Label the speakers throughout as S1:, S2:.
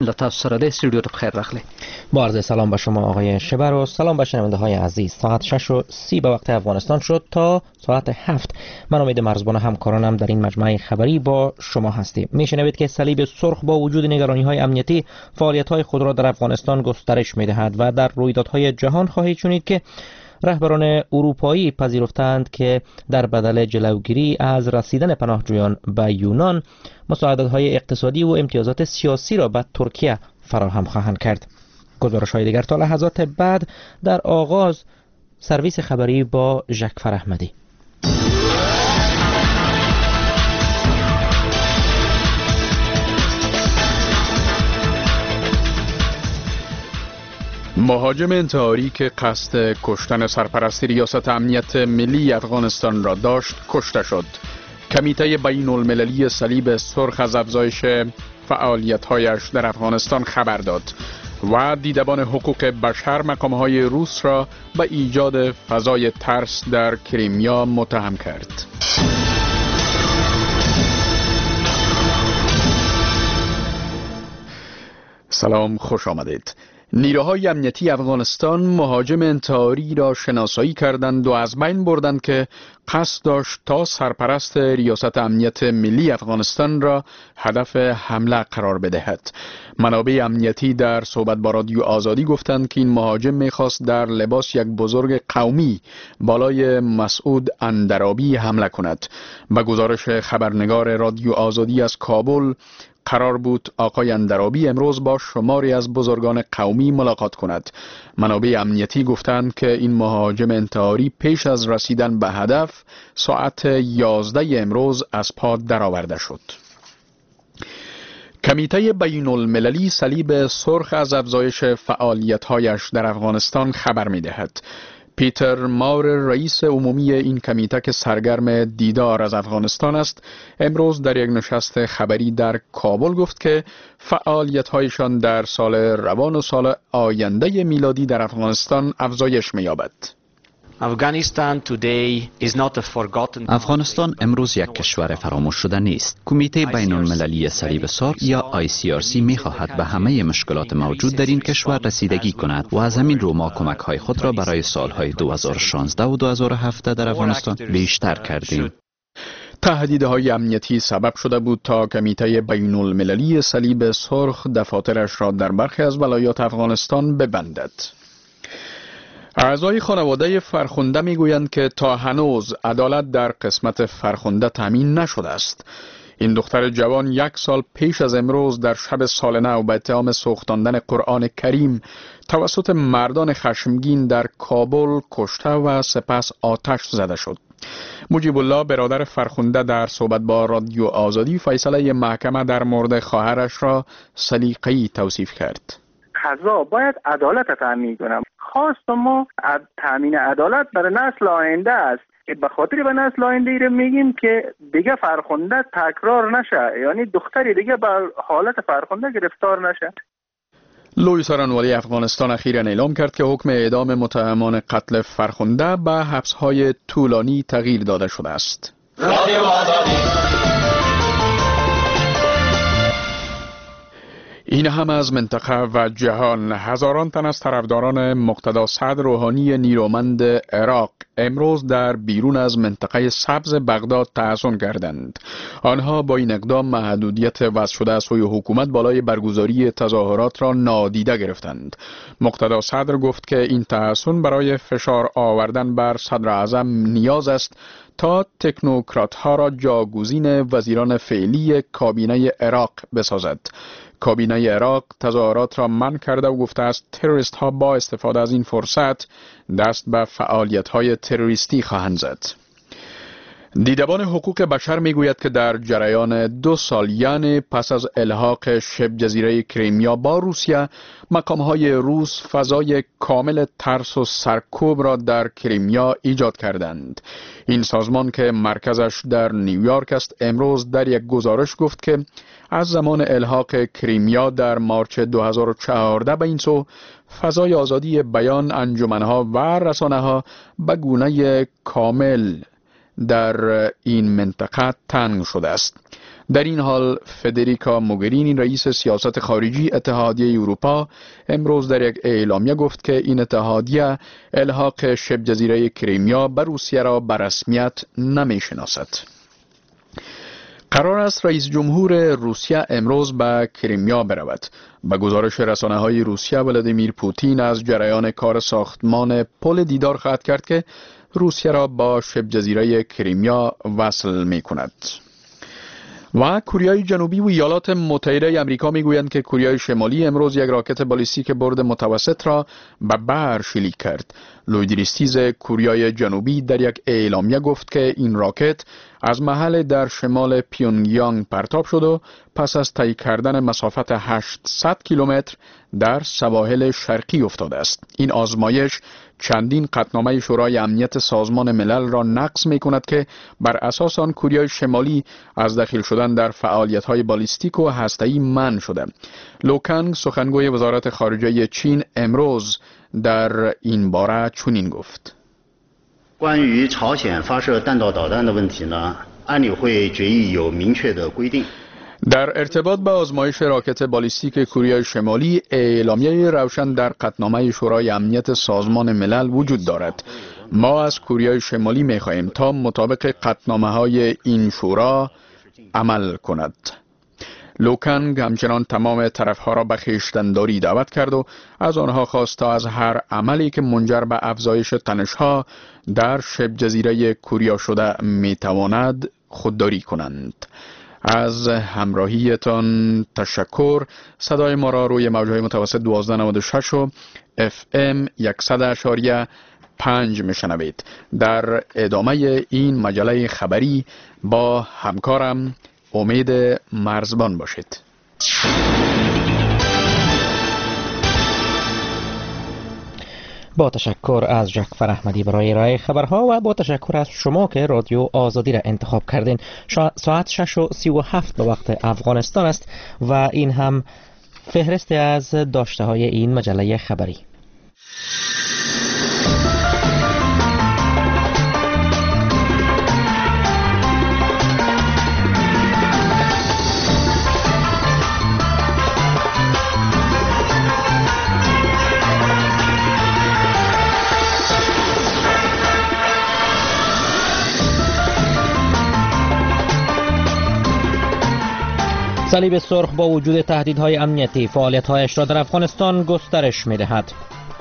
S1: لطف سراده استودیو بخیر رخله.
S2: با عرض سلام به شما آقای شبر و سلام به شنونده های عزیز. ساعت 6:30 به وقت افغانستان شد تا ساعت 7. من امید مرزبان همکارانم در این مجمع خبری با شما هستیم. میشنوید که صلیب سرخ با وجود نگرانی های امنیتی فعالیت های خود را در افغانستان گسترش میدهد و در رویدادهای جهان خواهید شنید که رهبران اروپایی پذیرفتند که در بدل جلوگیری از رسیدن پناهجویان به یونان مساعدت‌های اقتصادی و امتیازات سیاسی را به ترکیه فراهم خواهند کرد. گزارش‌های دیگر تا لحظات بعد در آغاز سرویس خبری با ژک فرحمدی.
S3: مهاجم انتحاری که قصد کشتن سرپرست ریاست امنیت ملی افغانستان را داشت کشته شد. کمیته بین المللی صلیب سرخ از افزایش فعالیت‌هایش در افغانستان خبر داد و دیدبان حقوق بشر مقام‌های روس را به ایجاد فضای ترس در کریمیا متهم کرد. سلام، خوش آمدید. نیروهای امنیتی افغانستان مهاجم انتحاری را شناسایی کردند و از بین بردند که قصد داشت تا سرپرست ریاست امنیت ملی افغانستان را هدف حمله قرار بدهد. منابع امنیتی در صحبت با رادیو آزادی گفتند که این مهاجم می‌خواست در لباس یک بزرگ قومی بالای مسعود اندرابی حمله کند. به گزارش خبرنگار رادیو آزادی از کابل، قرار بود آقای اندرابی امروز با شماری از بزرگان قومی ملاقات کند. منابع امنیتی گفتند که این مهاجم انتحاری پیش از رسیدن به هدف ساعت 11 امروز از پا درآورده شد. کمیته بین المللی صلیب سرخ از افزایش فعالیت‌هایش در افغانستان خبر می‌دهد. پیتر ماور، رئیس عمومی این کمیته که سرگرم دیدار از افغانستان است، امروز در یک نشست خبری در کابل گفت که فعالیت‌هایشان در سال روان و سال آینده میلادی در افغانستان افزایش می‌یابد.
S4: افغانستان امروز یک کشور فراموش شده نیست. کمیته بین المللی صلیب سرخ یا ICRC می خواهد به همه مشکلات موجود در این کشور رسیدگی کند و از همین رو ما کمک های خود را برای سالهای 2016 و 2017 در افغانستان بیشتر کردیم.
S3: تهدیدهای امنیتی سبب شده بود تا کمیته بین المللی صلیب سرخ دفاترش را در برخی از ولایات افغانستان ببندد. اعضای خانواده فرخنده میگویند که تا هنوز عدالت در قسمت فرخنده تامین نشده است. این دختر جوان 1 سال پیش از امروز در شب سال نو به اتهام سوختاندن قرآن کریم توسط مردان خشمگین در کابل کشته و سپس آتش زده شد. مجیب الله برادر فرخنده در صحبت با رادیو آزادی فیصله محکمه در مورد خواهرش را سلیقه‌ای توصیف کرد.
S5: قضا باید عدالت تامین کنه. خواست ما تامین عدالت برای نسل آینده است. به خاطر به نسل آینده رو میگیم که دیگه فرخنده تکرار نشه، یعنی دختری دیگه به حالت فرخنده گرفتار نشه.
S3: لوی سرانوالی افغانستان اخیراً اعلام کرد که حکم اعدام متهمان قتل فرخنده به حبس‌های طولانی تغییر داده شده است. رادیو آزادی. این هم از منطقه و جهان. هزاران تن از طرفداران مقتدا صدر روحانی نیرومند عراق امروز در بیرون از منطقه سبز بغداد تحصن کردند. آنها با این اقدام محدودیت وضع شده از سوی حکومت بالای برگزاری تظاهرات را نادیده گرفتند. مقتدا صدر گفت که این تحصن برای فشار آوردن بر صدر اعظم نیاز است تا تکنوکرات ها را جاگزین وزیران فعلی کابینه عراق بسازد. کابینه عراق تظاهرات را منع کرده و گفته است تروریست ها با استفاده از این فرصت دست به فعالیت های تروریستی خواهند زد. دیدبان حقوق بشر میگوید که در جریان 2 سال یعنی پس از الحاق شبه جزیره کریمیا با روسیه، مقام‌های روس فضای کامل ترس و سرکوب را در کریمیا ایجاد کردند. این سازمان که مرکزش در نیویورک است امروز در یک گزارش گفت که از زمان الحاق کریمیا در مارچ 2014 به این سو فضای آزادی بیان، انجمنها و رسانه‌ها به گونه کامل در این منطقه تنگ شده است. در این حال فدریکا موگرینی رئیس سیاست خارجی اتحادیه اروپا امروز در یک اعلامیه گفت که این اتحادیه الحاق شبه جزیره کریمیا به روسیه را به رسمیت نمی‌شناسد. قرار است رئیس جمهور روسیه امروز به کریمیا برود. به گزارش رسانه‌های روسیه ولادیمیر پوتین از جریان کار ساختمان پل دیدار خواهد کرد که روسیه را با شبه جزیره کریمیا وصل می‌کند. و کوریای جنوبی و ایالات متحده آمریکا میگویند که کوریای شمالی امروز یک راکت بالیستیک برد متوسط را به بر شلیک کرد. لویدریستیز کوریای جنوبی در یک اعلامیه گفت که این راکت از محل در شمال پیونگیانگ پرتاب شد و پس از طی کردن مسافت 800 کیلومتر در سواحل شرقی افتاده است. این آزمایش چندین قطعنامه شورای امنیت سازمان ملل را نقض می کند که بر اساس آن کوریای شمالی از دخیل شدن در فعالیت‌های بالیستیک و هسته‌ای منع شده. لوکانگ سخنگوی وزارت خارجه چین امروز در این باره چنین گفت:
S6: 关于朝鲜发射弹道导弹的问题呢，安理会决议有明确的规定。
S3: در ارتباط با آزمایش راکت بالیستیک کوریای شمالی اعلامیه روشن در قطعنامه شورای امنیت سازمان ملل وجود دارد. ما از کوریای شمالی می‌خواهیم تا مطابق قطعنامه‌های این شورا عمل کند. لوکانگ همچنان تمام طرفها را به خویشتن‌داری دعوت کرد و از آنها خواست تا از هر عملی که منجر به افزایش تنش‌ها در شبه جزیره کوریا شده می‌تواند خودداری کنند. از همراهیتان تشکر. صدای ما را روی موج‌های متوسط 1296 و FM 100.5 میشنوید. در ادامه این مجله خبری با همکارم امید مرزبان باشید.
S2: با تشکر از جعفر احمدی برای ارائه خبرها و با تشکر از شما که رادیو آزادی را انتخاب کردین. ساعت 6:37 به وقت افغانستان است و این هم فهرست از داشته های این مجله خبری. صلیب سرخ با وجود تهدیدهای امنیتی فعالیت‌هایش را در افغانستان گسترش می‌دهد.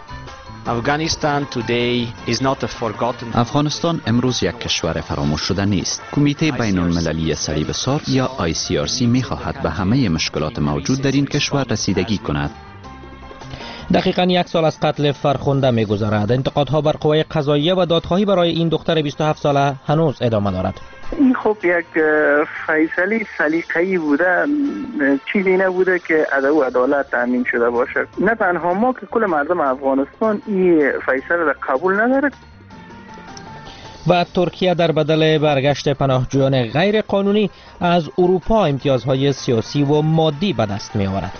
S4: افغانستان امروز یک کشور فراموش شده نیست. کمیته بین المللی صلیب سرخ یا ICRC می‌خواهد به همه مشکلات موجود در این کشور رسیدگی کند.
S2: دقیقاً یک سال از قتل فرخنده می‌گذرد. انتقادها بر قوای قضاییه و دادخواهی برای این دختر 27 ساله هنوز ادامه دارد.
S5: این خب یک فیصله سلیقه‌ای بوده، چیزی نبوده که عدالت تامین شده باشد. نه تنها ما که کل مردم افغانستان این فیصله را قبول ندارد.
S2: و ترکیه در بدل برگشت پناهجویان غیر قانونی از اروپا امتیازهای سیاسی و مادی به دست می آورد.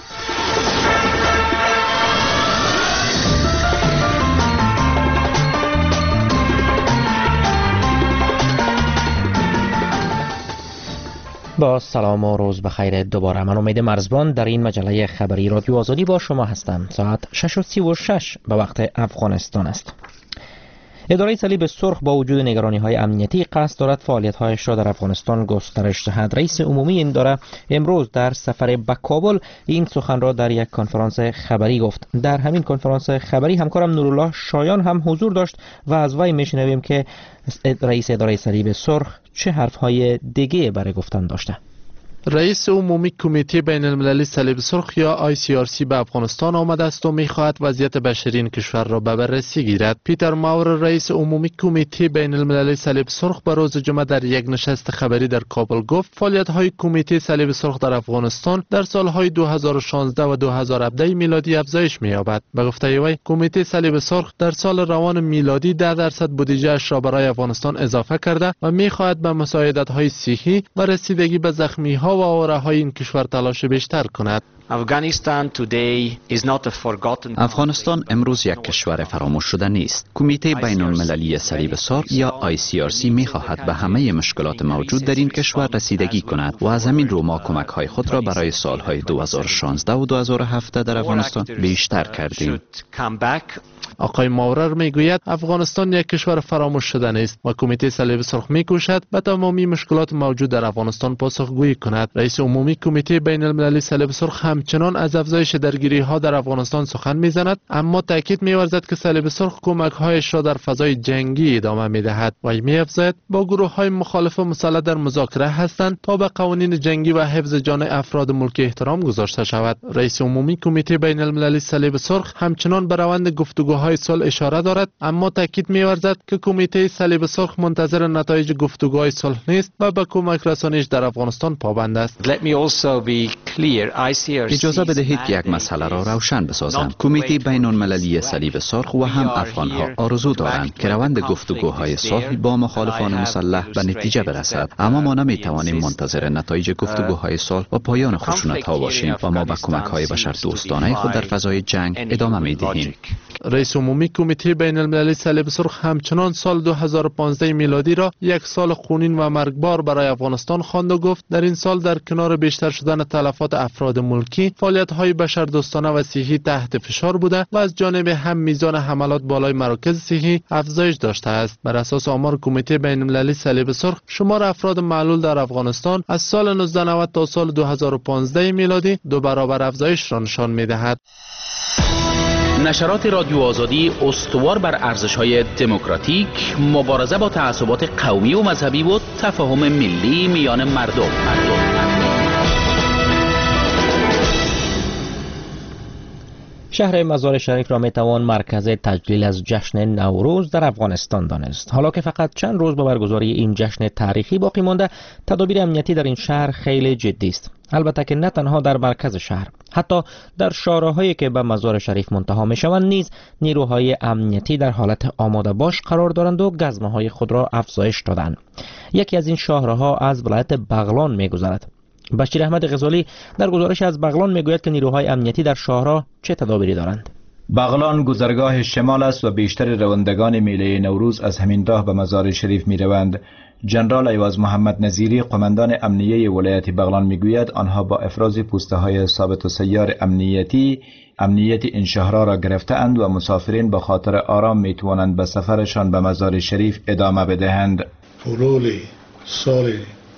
S2: با سلام و روز بخیر دوباره. من امید مرزبان در این مجله خبری رادیو آزادی با شما هستم. ساعت 6:36 به وقت افغانستان است. اداره صلیب سرخ با وجود نگرانی‌های امنیتی قصد دارد فعالیت‌هایش را در افغانستان گسترش دهد. رئیس عمومی این اداره امروز در سفر به کابل این سخن را در یک کنفرانس خبری گفت. در همین کنفرانس خبری همکارم نورالله شایان هم حضور داشت و از وی میشنویم که رئیس اداره صلیب سرخ چه حرف‌های دیگه برای گفتن داشته.
S7: رئیس عمومی کمیته بین المللی صلیب سرخ یا ICRC به افغانستان آمده است و می‌خواهد وضعیت بشری این کشور را به بررسی گیرد. پیتر ماور رئیس عمومی کمیته بین المللی صلیب سرخ به روز جمعه در یک نشست خبری در کابل گفت فعالیت‌های کمیته صلیب سرخ در افغانستان در سال‌های 2016 و 2017 میلادی افزایش می‌یابد. به گفته وی کمیته صلیب سرخ در سال روان میلادی 10% بودجه‌اش را برای افغانستان اضافه کرده و می‌خواهد به مساعدت‌های صحی و رسیدگی به زخمی‌ها و آواره‌های این کشور تلاش بیشتر کند.
S4: افغانستان امروز یک کشور فراموش شده نیست. کمیته بین المللی صلیب سار یا ICRC می خواهد به همه مشکلات موجود در این کشور رسیدگی کند و از همین رو ما کمک های خود را برای سالهای 2016 و 2017 در افغانستان بیشتر کردیم.
S7: آقای ماورر میگوید افغانستان یک کشور فراموش شده نیست و کمیته صلیب سرخ میکوشد به تمامی مشکلات موجود در افغانستان پاسخگویی کند. رئیس عمومی کمیته بین المللی صلیب سرخ همچنان از افزایش درگیری ها در افغانستان سخن میزند، اما تاکید می‌ورزد که صلیب سرخ کمک هایش را در فضای جنگی ادامه میدهد و می‌افزاید با گروه های مخالف مسلح در مذاکره هستند تا به قوانین جنگی و حفظ جان افراد ملکی احترام گذاشته شود. رئیس عمومی کمیته بین المللی صلیب سرخ همچنان به روند گفتگوهای صلح اشاره دارد، اما تاکید می‌ورزد که کمیته صلیب سرخ منتظر نتایج گفتگوهای صلح نیست و به کمک رسانیش در افغانستان پابند است.
S4: اجازه بدهید که یک مسئله را روشن بسازم. کمیته بین المللی صلیب سرخ و هم افغان‌ها آرزو دارند که روند گفتگوهای صلح با مخالفان مسلح به نتیجه برسد، اما ما نمی‌توانیم منتظر نتایج گفتگوهای صلح و پایان خشونت‌ها باشیم و ما به کمک‌های بشردوستانه خود در فضای جنگ ادامه می‌دهیم.
S7: رئیس عمومی کمیته بین المللی صلیب سرخ همچنان سال 2015 میلادی را یک سال خونین و مرگبار برای افغانستان خواند و گفت در این سال در کنار بیشتر شدن تلفات افراد ملکی، فعالیت‌های بشردوستانه و صحی تحت فشار بوده و از جانب هم میزان حملات بالای مراکز صحی افزایش داشته است. بر اساس آمار کمیته بین المللی صلیب سرخ، شمار افراد معلول در افغانستان از سال 1990 تا سال 2015 میلادی 2 برابر افزایش را نشان می‌دهد.
S8: نشرات رادیو آزادی استوار بر ارزش‌های دموکراتیک، مبارزه با تعصبات قومی و مذهبی و تفاهم ملی میان مردم.
S2: شهر مزار شریف را میتوان مرکز تجلیل از جشن نوروز در افغانستان دانست. حالا که فقط چند روز به برگزاری این جشن تاریخی باقی مانده، تدابیر امنیتی در این شهر خیلی جدی است. البته که نه تنها در مرکز شهر، حتی در شارع‌هایی که به مزار شریف منتهی می‌شوند نیز نیروهای امنیتی در حالت آماده باش قرار دارند و گزمه‌های خود را افزایش دادند. یکی از این شاهراها از ولایت بغلان می‌گذرد. بشیر احمد غزالی در گزارش از بغلان میگوید که نیروهای امنیتی در شاهراه چه تدابیری دارند.
S9: بغلان گذرگاه شمال است و بیشتر روندگان میله نوروز از همین راه به مزار شریف میروند. جنرال ایواز محمد نظیری قماندان امنیه ولایت بغلان میگوید آنها با افراز پوسته های ثابت و سیار امنیت این شهرها را گرفته اند و مسافرین به خاطر آرام میتوانند به سفرشان به مزار شریف ادامه بدهند.
S10: حلول سال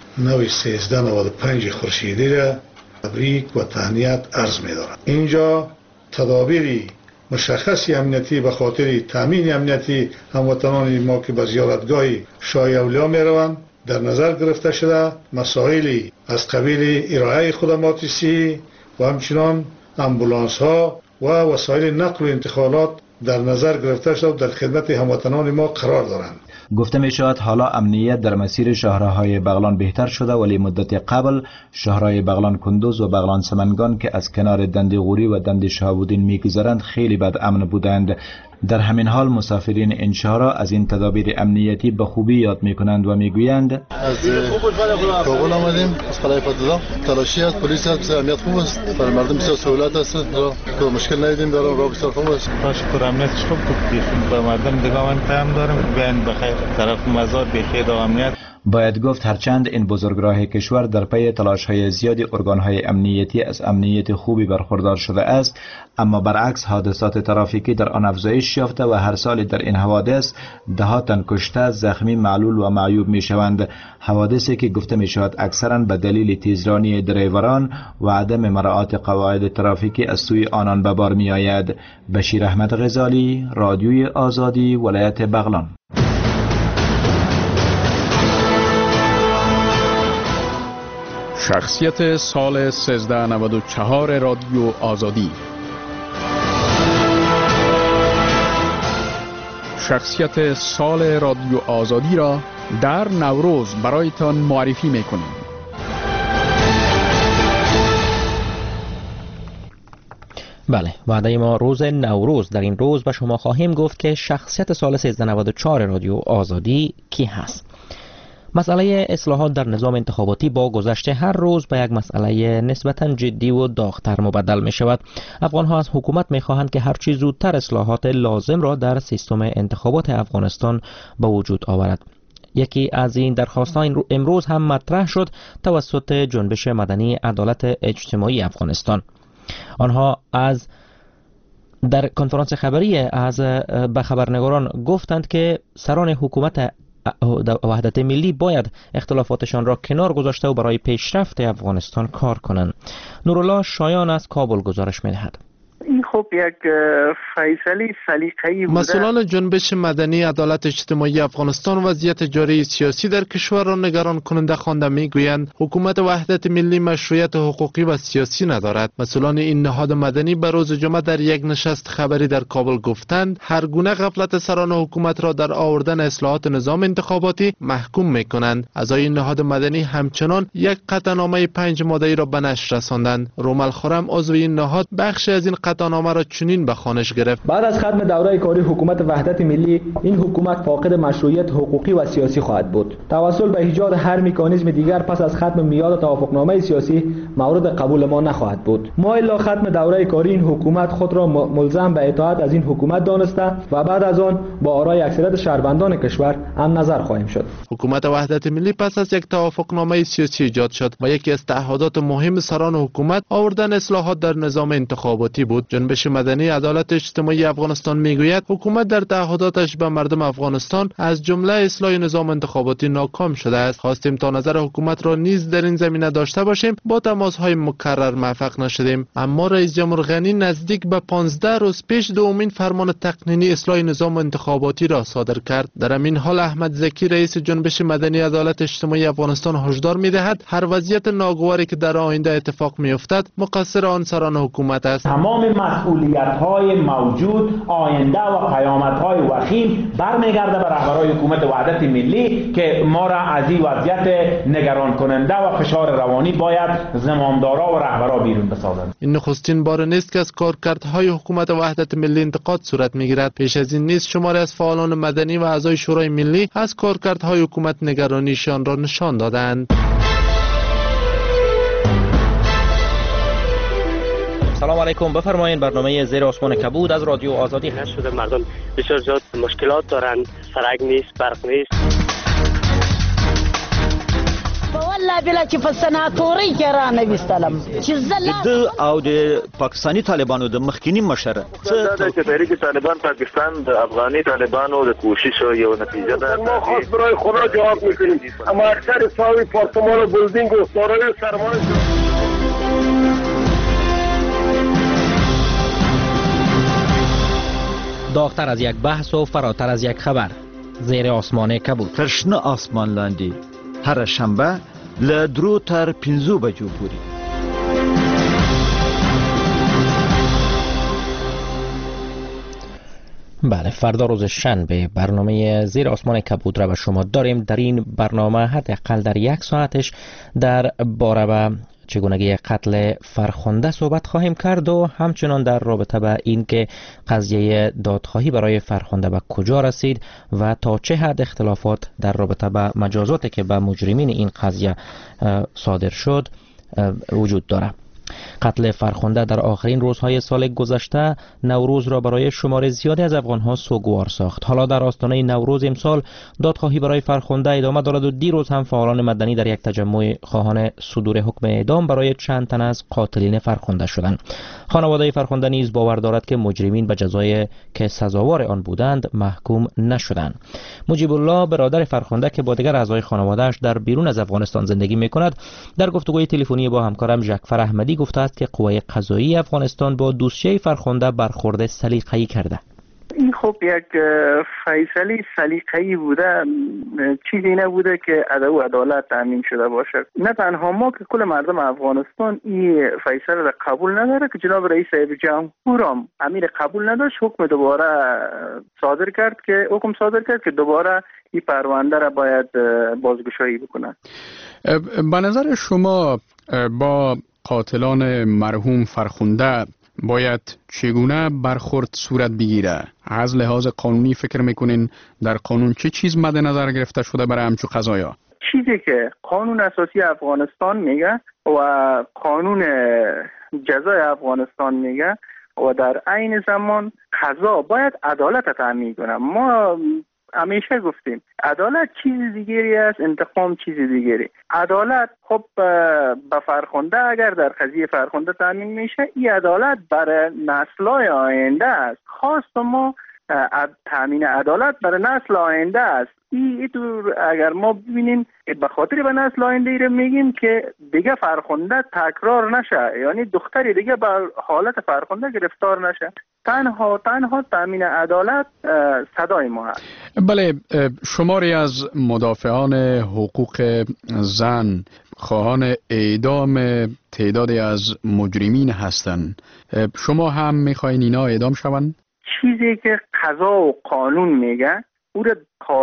S10: 1395 خورشیدی را تبریک و تهنیت عرض می‌دارم. اینجا تدابیر مشخصی امنیتی به خاطر تامین امنیتی هموطنان ما که به زیارتگاه شاه اولیا می‌روند در نظر گرفته شده. مسائلی از قبیل ارائه خدمات صحی و همچنان امبولانس ها و وسایل نقل و انتقالات در نظر گرفته شده و در خدمت هموطنان ما قرار دارند.
S9: گفته می شود حالا امنیت در مسیر شهرهای بغلان بهتر شده، ولی مدت قبل شهرهای بغلان کندوز و بغلان سمنگان که از کنار دند غوری و دند شهابودین میگذرند خیلی بد امن بودند. در همین حال مسافرین این شهرها از این تدابیر امنیتی به خوبی یاد میکنند و میگویند
S11: از کابل آمدیم، از قلعه فتودا تلاشی است، پلیس است، امنیت خوب است، برای مردم بسیار سهولت است، که مشکل ندیدیم، در راه بسیار خوب است.
S12: شکر امنیتش خوب بود، به مردم دگاون پیام دارم بیان بخیر طرف مزار بخیر و امنیت.
S9: باید گفت هرچند این بزرگراه کشور در پی تلاش‌های زیادی ارگان‌های امنیتی از امنیت خوبی برخوردار شده است، اما برعکس حادثات ترافیکی در آن افزایش یافته و هر سال در این حوادث ده تن کشته، زخمی، معلول و معیوب می‌شوند. حوادثی که گفته می‌شود اکثراً به دلیل تیزرانی درایوران و عدم مراعات قواعد ترافیکی از سوی آنان به بار می‌آید. بشیر احمد غزالی، رادیوی آزادی، ولایت بغلان.
S3: شخصیت سال 1394 رادیو آزادی. شخصیت سال رادیو آزادی را در نوروز برایتان معرفی میکنیم.
S2: بله، وعده ما روز نوروز. در این روز به شما خواهیم گفت که شخصیت سال 1394 رادیو آزادی کی هست. مسئله اصلاحات در نظام انتخاباتی با گذشت هر روز به یک مسئله نسبتاً جدی و داغ‌تر مبدل می شود. افغان‌ها از حکومت می خواهند که هرچی زودتر اصلاحات لازم را در سیستم انتخابات افغانستان به وجود آورد. یکی از این درخواست‌ها امروز هم مطرح شد توسط جنبش مدنی عدالت اجتماعی افغانستان. آنها در کنفرانس خبری به خبرنگاران گفتند که سران حکومت وحدت ملی باید اختلافاتشان را کنار گذاشته و برای پیشرفت افغانستان کار کنند. نورالله شایان از کابل گزارش می‌دهد.
S5: این خب یک فیصله سلیقه‌ای بوده.
S7: مسئولان جنبش مدنی عدالت اجتماعی افغانستان وضعیت جاری سیاسی در کشور را نگران کننده خوانده میگویند حکومت وحدت ملی مشروعیت حقوقی و سیاسی ندارد. مسئولان این نهاد مدنی به روز جمعه در یک نشست خبری در کابل گفتند هر گونه غفلت سران حکومت را در آوردن اصلاحات نظام انتخاباتی محکوم میکنند. اعضای این نهاد مدنی همچنان یک قطعنامه 5 ماده‌ای را به نشر رساندند. رومل خرم عضو این نهاد بخشی از این قطعنامه را چنین به خوانش گرفت:
S13: بعد از ختم دوره کاری حکومت وحدت ملی این حکومت فاقد مشروعیت حقوقی و سیاسی خواهد بود. توسل به ایجاد هر مکانیزم دیگر پس از ختم میعاد توافقنامه سیاسی مورد قبول ما نخواهد بود. ما الا ختم دوره کاری این حکومت خود را ملزم به اطاعت از این حکومت دانسته و بعد از آن با آرای اکثریت شهروندان کشور هم نظر خواهیم شد.
S7: حکومت وحدت ملی پس از یک توافقنامه سیاسی ایجاد شد و یکی از تعهدات مهم سران حکومت آوردن اصلاحات در نظام انتخاباتی بود. جنبش مدنی عدالت اجتماعی افغانستان میگوید حکومت در تعهداتش به مردم افغانستان از جمله اصلاح نظام انتخاباتی ناکام شده است. خواستیم تا نظر حکومت را نیز در این زمینه داشته باشیم، با تماس‌های مکرر موفق نشدیم. اما رئیس جمهور غنی نزدیک به 15 روز پیش دومین فرمان تقنینی اصلاح نظام انتخاباتی را صادر کرد. در همین حال احمد زکی رئیس جنبش مدنی عدالت اجتماعی افغانستان هشدار می‌دهد هر وضعیت ناگواری که در آینده اتفاق می‌افتد مقصر آن سران حکومت است.
S14: تمام مسئولیت‌های موجود آینده و پیامدهای وخیم برمیگرده به رهبران حکومت وحدت ملی که ما را از این وضعیت نگران کننده و فشار روانی باید زمامدارا و رهبران بیرون بسازند.
S7: این نخستین بار نیست که از کارکردهای حکومت وحدت ملی انتقاد صورت میگیرد. پیش از این نیز شماری از فعالان مدنی و اعضای شورای ملی از کارکردهای حکومت نگرانیشان را نشان دادند.
S2: سلام علیکم، بفرمایید. برنامه زیر آسمان کبود از رادیو آزادی
S15: هست. شده مردم بسیار زیاد مشکلات دارند، سرک نیست، برق نیست.
S16: والله بلا چې په سناتوري کې را نویستلم چې
S17: د او د پاکستانی طالبانو د مخکینی مشره
S18: چې تحریک طالبان پاکستان د افغاني طالبانو د کوشش یو نتیجه ده.
S19: ما خاص برای خدا جواب میکنیم، اما اکثر ساوی پارتمان و بلدینگ و سارای سرمایه
S2: داغتر از یک بحث و فراتر از یک خبر. زیر آسمان کبود.
S17: ترشنه آسمان لاندی هر شنبه له 2 تر 5 بجو پورې.
S2: بله، فردا روز شنبه برنامه زیر آسمان کبود را به شما داریم. در این برنامه حداقل در 1 ساعتش در باره چگونگی قتل فرخنده صحبت خواهیم کرد و همچنان در رابطه با این که قضیه دادخواهی برای فرخنده به کجا رسید و تا چه حد اختلافات در رابطه با مجازاتی که به مجرمین این قضیه صادر شد وجود دارد. قتل فرخنده در آخرین روزهای سال گذشته نوروز را برای شمار زیادی از افغانها سوگوار ساخت. حالا در آستانه نوروز امسال دادخواهی برای فرخنده ادامه دارد و دیروز هم فعالان مدنی در یک تجمع خواهان صدور حکم اعدام برای چند تن از قاتلین فرخنده شدند. خانواده فرخنده نیز باور دارد که مجرمین به جزای که سزاوار آن بودند محکوم نشدند. مجیب الله برادر فرخنده که با دیگر اعضای خانواده‌اش در بیرون از افغانستان زندگی می‌کند در گفتگوی تلفنی با همکارم جعفر احمدی گفته است که قوای قضایی افغانستان با دوسیه فرخنده برخورد سلیقه‌ای کرده.
S5: این خب یک فیصله سلیقه‌ای بوده، چیزی نبوده که عدالت تامین شده باشد. نه تنها ما که کل مردم افغانستان این فیصله را قبول نداره که جناب رئیس جمهور هم امیر قبول نداشت، حکم صادر کرد که دوباره این پرونده را باید بازگشایی بکنه.
S3: به نظر شما با قاتلان مرحوم فرخنده باید چگونه برخورد صورت بگیره؟ از لحاظ قانونی فکر میکنین در قانون چه چیز مد نظر گرفته شده برای همچون قضایا؟
S5: چیزی که قانون اساسی افغانستان میگه و قانون جزای افغانستان میگه و در عین زمان قضا باید عدالت تامین کنه. ما همیشه گفتیم عدالت چیز دیگری است، انتقام چیز دیگری. عدالت خب به فرخنده اگر در قضیه فرخنده تامین میشه، این عدالت برای نسل‌های آینده است. خواست ما تامین عدالت برای نسل آینده است. این طور اگر ما ببینیم به خاطر به نسل آینده ای رو میگیم که دیگه فرخنده تکرار نشه، یعنی دختری دیگه به حالت فرخنده گرفتار نشه. تنها تامین عدالت صدای ما هست.
S3: بله، شماری از مدافعان حقوق زن خواهان اعدام تعدادی از مجرمین هستند. شما هم میخواین اینا اعدام شوند؟
S5: چیزی که قضا و قانون میگه او را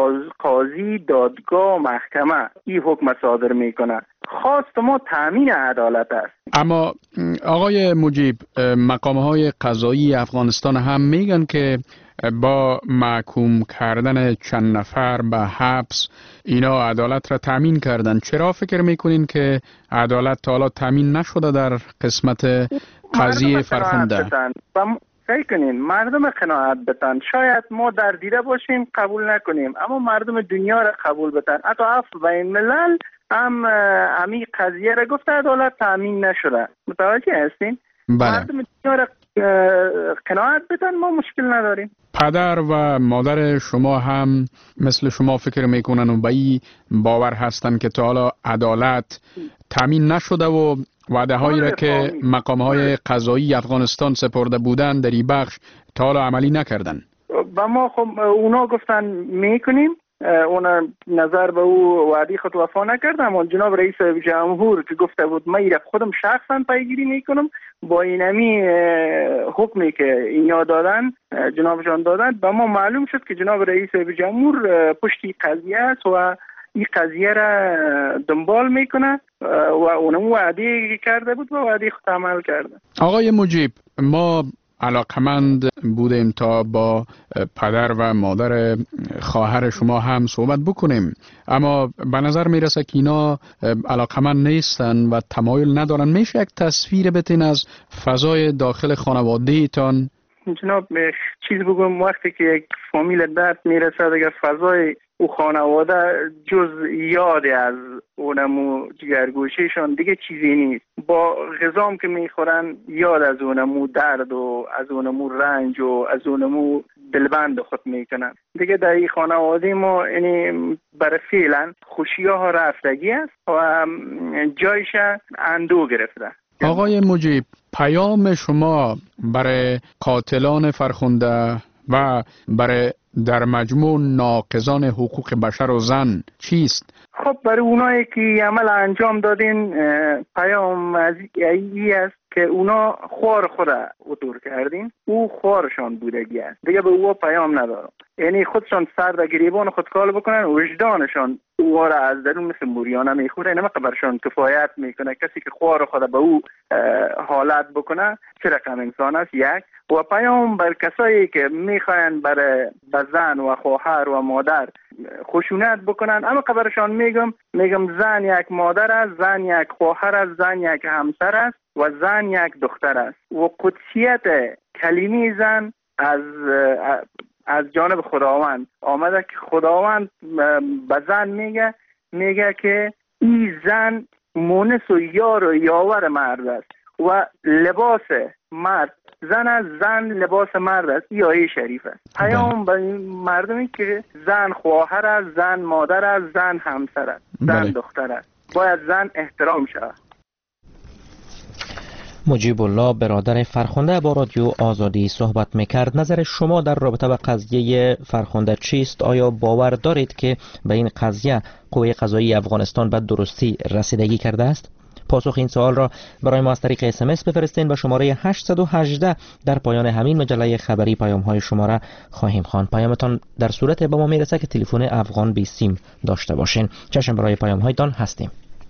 S5: قاضی، دادگاه، محکمه این حکم صادر میکنه. خواست ما تامین عدالت است.
S3: اما آقای مجیب، مقامهای قضایی افغانستان هم میگن که با محکوم کردن چند نفر به حبس اینا عدالت را تامین کردن. چرا فکر میکنین که عدالت تا حالا تامین نشده در قسمت قضیه فرخنده؟
S5: فکر کنین مردم قناعت بتن. شاید ما در دیده باشیم قبول نکنیم، اما مردم دنیا را قبول بتن. حتی عفو بین ملل هم امی قضیه را گفته عدالت تامین نشده. متوجه هستین؟
S3: بله.
S5: مردم دنیا را قناعت بتن، ما مشکل نداریم.
S3: پدر و مادر شما هم مثل شما فکر میکنن و به این باور هستن که تا حالا عدالت تامین نشده و وعده هایی را که مقام های قضایی افغانستان سپرده بودن در این بخش تا حالا عملی نکردن.
S5: و ما خب اونا گفتن میکنیم، اونا نظر به او وعده خود وفا نکرد. اما جناب رئیس جمهور که گفته بود من خودم شخصا پیگیری میکنم، با اینمی حکمی که اینا دادن جناب جان دادن، به ما معلوم شد که جناب رئیس جمهور پشتی قضیه است و این قضیه را دنبال میکنه و اونم وعده کرده بود و وعده خود عمل کرده.
S3: آقای مجیب، ما علاقمند بودیم تا با پدر و مادر خواهر شما هم صحبت بکنیم، اما به نظر میرسه که اینا علاقمند نیستن و تمایل ندارن. میشه یک تصویر بتین از فضای داخل خانواده ایتان؟
S5: جناب چیز بگم، وقتی که یک فامیل درد میرسه دیگه فضای او خانواده جز یاد از اونمو جگرگوشیشان دیگه چیزی نیست. با غذام که میخورن یاد از اونمو درد و از اونمو رنج و از اونمو دلبند خود میکنن. دیگه در این خانواده ما یعنی برای فعلا خوشی ها رفتگی است و جایش اندو گرفته.
S3: آقای مجیب، پیام شما برای قاتلان فرخنده و برای در مجموع ناقضان حقوق بشر و زن چیست؟
S5: خب برای اونایی که عمل انجام دادین پیام از ای است که اونا خوار خود عطور کردین، او خوارشان بودگی است، دیگه به او پیام ندارم. یعنی خودشان سر در گریبان خود کال بکنن، وجدانشان او را از درون مثل موریانه میخوره، نمک برشان کفایت میکنه. کسی که خوار خود به او حالت بکنه چه رقم انسان است. یک و پیام بر کسایی که میخواین برای زن و خواهر و مادر خشونت بکنن، اما قبرشان میگم زن یک مادر است، زن یک خواهر است، زن یک همسر است و زن یک دختر است و قدسیت کلمه زن از جانب خداوند آمده که خداوند به زن میگه که این زن مونس و یار و یاور مرد است و لباس مرد زن است، زن لباس مرد است. این آیه شریف است. پیام به مردمی که زن خواهر است، زن مادر است، زن همسر است، زن دختر است. باید زن احترام شود.
S2: مجیب الله برادر فرخنده با رادیو آزادی صحبت میکرد. نظر شما در رابطه با قضیه فرخنده چیست؟ آیا باور دارید که به این قضیه قوه قضایی افغانستان به درستی رسیدگی کرده است؟ پاسخ این سوال را برای ما از طریق SMS بفرستین به شماره 818. در پایان همین مجله خبری پیام‌های شما را خواهیم خواند. پیامتان در صورت به ما میرسه که تلفن افغان بی سیم داشته باشین. چشم برای پیام‌هایتان هستیم.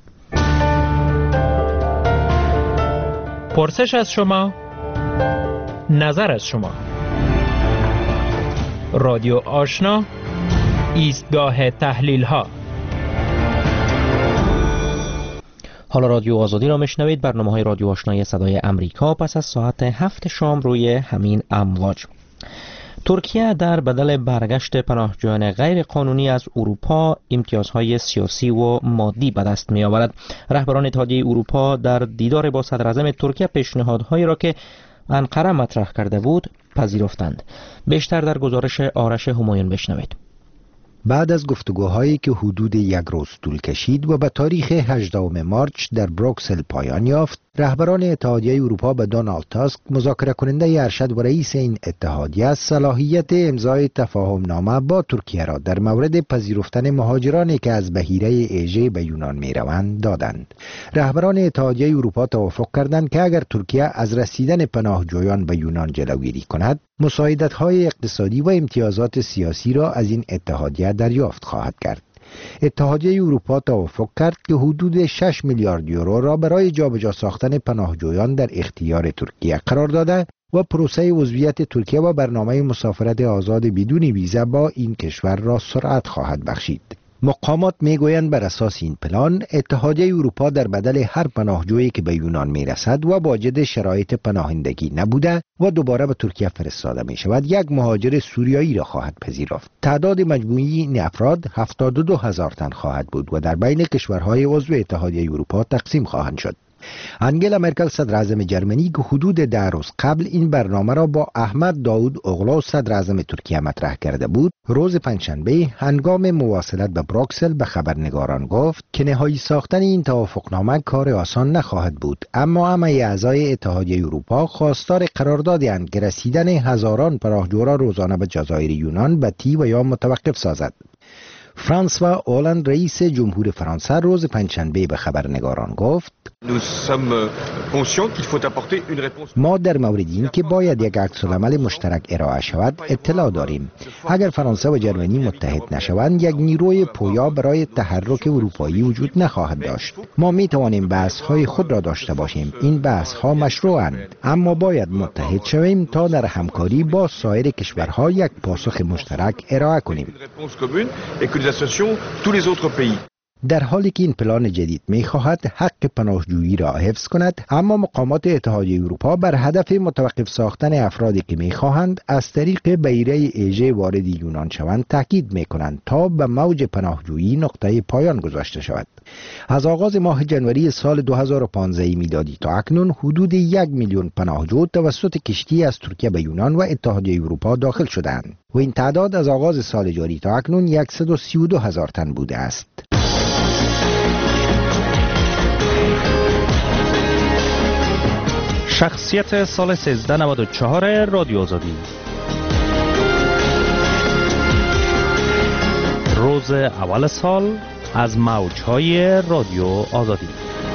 S20: پرسش از شما، نظر از شما. رادیو آشنا، ایستگاه تحلیل ها.
S2: حالا رادیو آزادی را میشنوید. برنامه‌های رادیو آشنای صدای امریکا پس از ساعت 7 شام روی همین امواج. ترکیه در بدل برگشت پناهجویان غیر قانونی از اروپا امتیازهای سیاسی و مادی به دست می آورد. رهبران اتحادیه اروپا در دیدار با صدر اعظم ترکیه پیشنهادهایی را که انقره مطرح کرده بود پذیرفتند. بیشتر در گزارش آرش همایون بشنوید.
S21: بعد از گفتگوهایی که حدود یک روز طول کشید و به تاریخ 18 مارچ در بروکسل پایان یافت، رهبران اتحادیه اروپا به دونالد تاسک، مذاکره کننده ارشد و رئیس این اتحادیه، صلاحیت امضای تفاهم نامه با ترکیه را در مورد پذیرفتن مهاجرانی که از بحیره ایژه به یونان می روند دادند. رهبران اتحادیه اروپا توافق کردند که اگر ترکیه از رسیدن پناهجویان به یونان جلوگیری کند، مساعدت‌های اقتصادی و امتیازات سیاسی را از این اتحادیه دریافت خواهد کرد. اتحادیه اروپا توافق کرد که حدود 6 میلیارد یورو را برای جابجا ساختن پناهجویان در اختیار ترکیه قرار داده و پروسه عضویت ترکیه و برنامه مسافرت آزاد بدون ویزا با این کشور را سرعت خواهد بخشید. مقامات میگویند بر اساس این پلان اتحادیه اروپا در بدل هر پناهجویی که به یونان میرسد و واجد شرایط پناهندگی نبوده و دوباره به ترکیه فرستاده می شود، یک مهاجر سوریایی را خواهد پذیرفت. تعداد مجموعی این افراد 72,000 تن خواهد بود و در بین کشورهای عضو اتحادیه اروپا تقسیم خواهند شد. انگلا مرکل صدر اعظم جرمنی که حدود 10 روز قبل این برنامه را با احمد داود اوغلو صدر اعظم ترکیه مطرح کرده بود، روز پنجشنبه هنگام مواصلت به بروکسل به خبرنگاران گفت که نهایی ساختن این توافقنامه کار آسان نخواهد بود، اما همه اعضای اتحادیه اروپا خواستار قراردادی که رسیدن هزاران پناهجو را روزانه به جزایر یونان بطی و یا متوقف سازد. فرانسوا اولند رئیس جمهور فرانسه روز پنجشنبه به خبرنگاران گفت ما در مورد این که باید یک عکس‌العمل مشترک ارائه شود اطلاع داریم. اگر فرانسه و جرمنی متحد نشوند، یک نیروی پویا برای تحرک اروپایی وجود نخواهد داشت. ما می توانیم بحث‌های خود را داشته باشیم، این بحث‌ها مشروعند، اما باید متحد شویم تا در همکاری با سایر کشورها یک پاسخ مشترک ارائه کنیم. در حالی که این پلان جدید می‌خواهد حق پناهجویی را حفظ کند، اما مقامات اتحادیه اروپا بر هدف متوقف ساختن افرادی که می‌خواهند از طریق بحیره ایژه وارد یونان شوند تاکید می‌کنند تا به موج پناهجویی نقطه پایان گذاشته شود. از آغاز ماه جنوری سال 2015 میلادی تا اکنون حدود 1 میلیون پناهجو توسط کشتی از ترکیه به یونان و اتحادیه اروپا داخل شدند و این تعداد از آغاز سال جاری تا اکنون 132,000 تن بوده است.
S20: شخصیت سال 1394 رادیو آزادی. روز اول سال از موج‌های رادیو آزادی.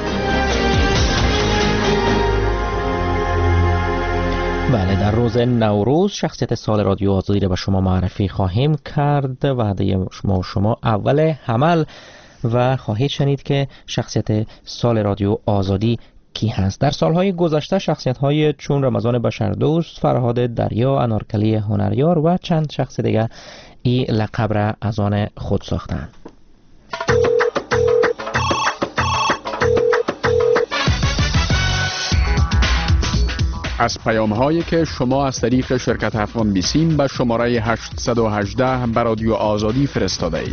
S2: بله، در روز نوروز شخصیت سال رادیو آزادی را به شما معرفی خواهیم کرد. وعده شما اول حمل و خواهید شنید که شخصیت سال رادیو آزادی کی هست. در سالهای گذشته شخصیت‌های چون رمضان بشردوست، فرهاد دریا، انارکلی هنریار و چند شخص دیگر این لقب را از آن خود ساختند.
S3: از پیام‌هایی که شما از طریق شرکت افغان بیسیم به شماره 818 به رادیو آزادی فرستاده اید.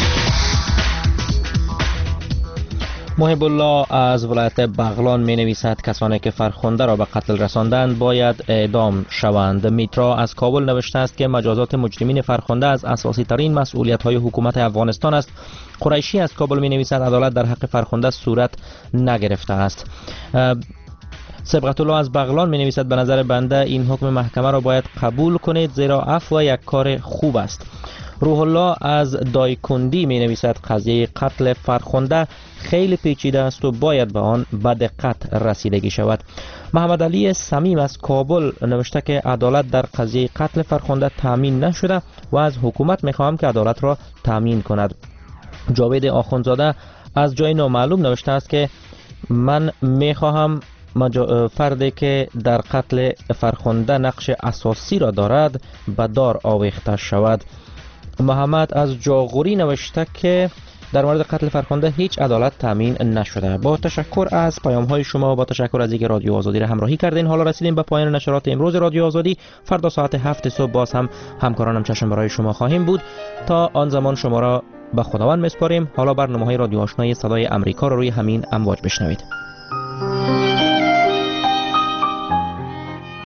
S2: محب الله از ولایت بغلان می نویسد کسانی که فرخنده را به قتل رساندند باید اعدام شوند. میترا از کابل نوشته است که مجازات مجرمین فرخنده از اساسی ترین مسئولیت های حکومت افغانستان است. قریشی از کابل می نویسد عدالت در حق فرخنده صورت نگرفته است. سبقت الله از بغلان می نویسد به نظر بنده این حکم محکمه را باید قبول کنید زیرا عفو یک کار خوب است. روح الله از دایکندی می نویسد قضیه قتل فرخنده خیلی پیچیده است و باید به آن به دقت رسیدگی شود. محمد علی صمیم از کابل نوشته که عدالت در قضیه قتل فرخنده تامین نشده و از حکومت می خواهم که عدالت را تامین کند. جاوید آخوندزاده از جای نامعلوم نوشته است که من می خواهم فردی که در قتل فرخنده نقش اساسی را دارد به دار آویخته شود. محمد از جاغوری نوشته که در مورد قتل فرخنده هیچ عدالت تامین نشده. با تشکر از پیام‌های شما، با تشکر از اینکه رادیو آزادی را همراهی کردین. حالا رسیدیم به پایان نشرات امروز رادیو آزادی. فردا ساعت 7 صبح باز هم همکارانم چشم برای شما خواهیم بود. تا آن زمان شما را به خداوند میسپاریم. حالا برنامه‌های رادیو آشنای صدای امریکا را روی همین امواج بشنوید.